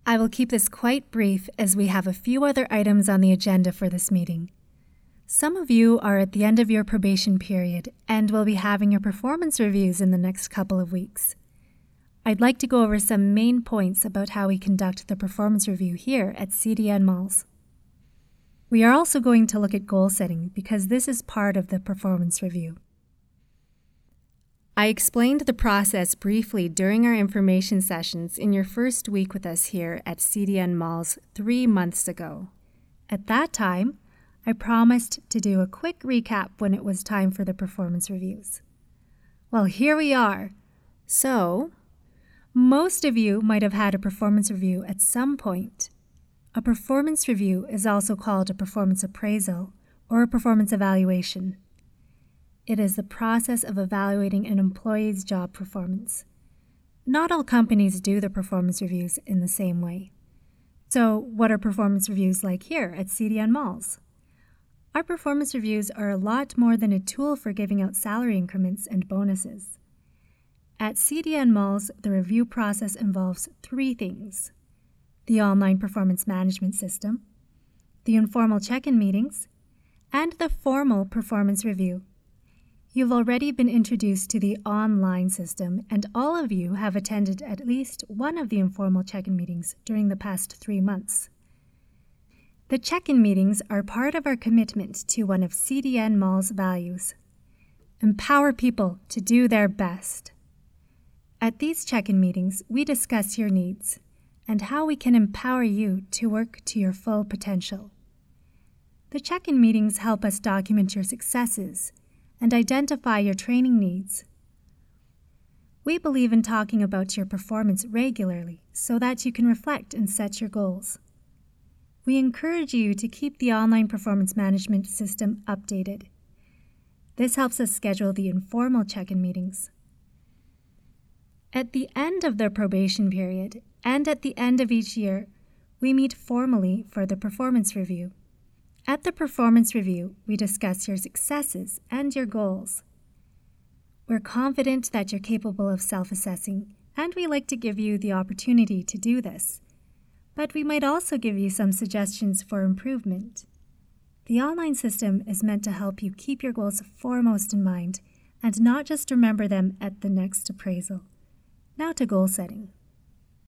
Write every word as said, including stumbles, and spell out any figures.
I will keep this quite brief as we have a few other items on the agenda for this meeting. Some of you are at the end of your probation period and will be having your performance reviews in the next couple of weeks. I'd like to go over some main points about how we conduct the performance review here at C D N Malls. We are also going to look at goal setting because this is part of the performance review. I explained the process briefly during our information sessions in your first week with us here at C D N Malls three months ago. At that time, I promised to do a quick recap when it was time for the performance reviews. Well, here we are. So, most of you might have had a performance review at some point. A performance review is also called a performance appraisal or a performance evaluation. It is the process of evaluating an employee's job performance. Not all companies do the performance reviews in the same way. So, what are performance reviews like here at C D N Malls? Our performance reviews are a lot more than a tool for giving out salary increments and bonuses. At C D N Malls, the review process involves three things: the online performance management system, the informal check-in meetings, and the formal performance review. You've already been introduced to the online system, and all of you have attended at least one of the informal check-in meetings during the past three months. The check-in meetings are part of our commitment to one of C D N Malls' values: empower people to do their best. At these check-in meetings, we discuss your needs and how we can empower you to work to your full potential. The check-in meetings help us document your successes and identify your training needs. We believe in talking about your performance regularly so that you can reflect and set your goals. We encourage you to keep the online performance management system updated. This helps us schedule the informal check-in meetings. At the end of the probation period and at the end of each year, we meet formally for the performance review. At the performance review, we discuss your successes and your goals. We're confident that you're capable of self-assessing, and we like to give you the opportunity to do this. But we might also give you some suggestions for improvement. The online system is meant to help you keep your goals foremost in mind and not just remember them at the next appraisal. Now to goal setting.